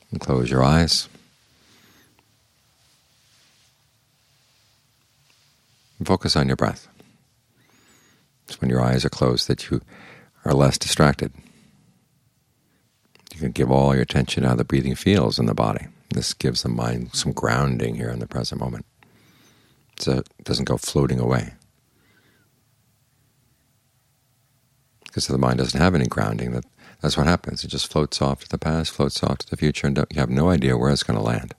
And close your eyes. And focus on your breath. It's when your eyes are closed that you are less distracted. You can give all your attention to how the breathing feels in the body. This gives the mind some grounding here in the present moment, so it doesn't go floating away. Because if the mind doesn't have any grounding, that's what happens. It just floats off to the past, floats off to the future, and you have no idea where it's going to land.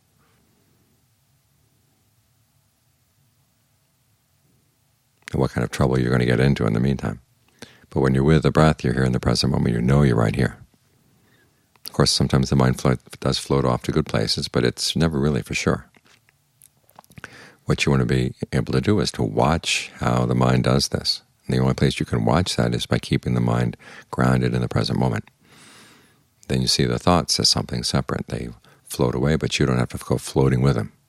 And what kind of trouble you're going to get into in the meantime. But when you're with the breath, you're here in the present moment, you know you're right here. Of course, sometimes the mind does float off to good places, but it's never really for sure. What you want to be able to do is to watch how the mind does this. And the only place you can watch that is by keeping the mind grounded in the present moment. Then you see the thoughts as something separate. They float away, but you don't have to go floating with them.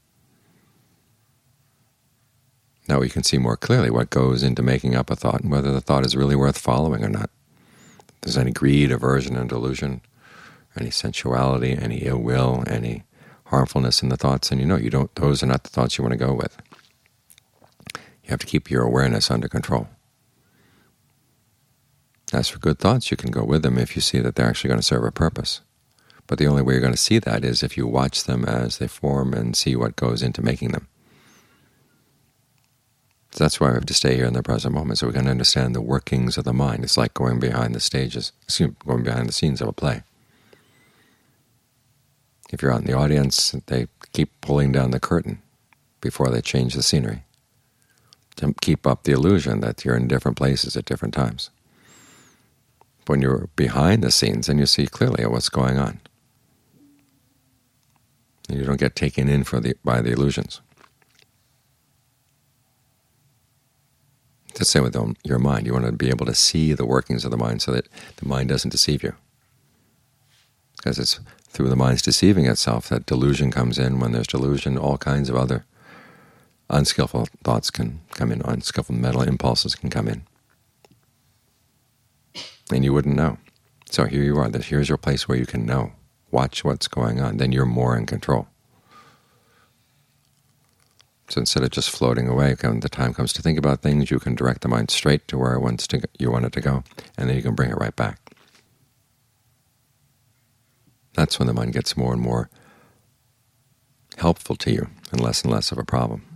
Now we can see more clearly what goes into making up a thought and whether the thought is really worth following or not. If there's any greed, aversion, and delusion, any sensuality, any ill will, any harmfulness in the thoughts, and those are not the thoughts you want to go with. You have to keep your awareness under control. As for good thoughts, you can go with them if you see that they're actually going to serve a purpose. But the only way you're going to see that is if you watch them as they form and see what goes into making them. So that's why we have to stay here in the present moment, so we can understand the workings of the mind. It's like going behind the scenes of a play. If you're out in the audience, they keep pulling down the curtain before they change the scenery to keep up the illusion that you're in different places at different times. But when you're behind the scenes, then you see clearly what's going on. And you don't get taken in by the illusions. It's the same with your mind. You want to be able to see the workings of the mind so that the mind doesn't deceive you. Because it's through the mind's deceiving itself that delusion comes in. When there's delusion, all kinds of other unskillful thoughts can come in, unskillful mental impulses can come in. And you wouldn't know. So here you are. Here's your place where you can know. Watch what's going on. Then you're more in control. So instead of just floating away, when the time comes to think about things, you can direct the mind straight to where you want it to go, and then you can bring it right back. That's when the mind gets more and more helpful to you and less of a problem.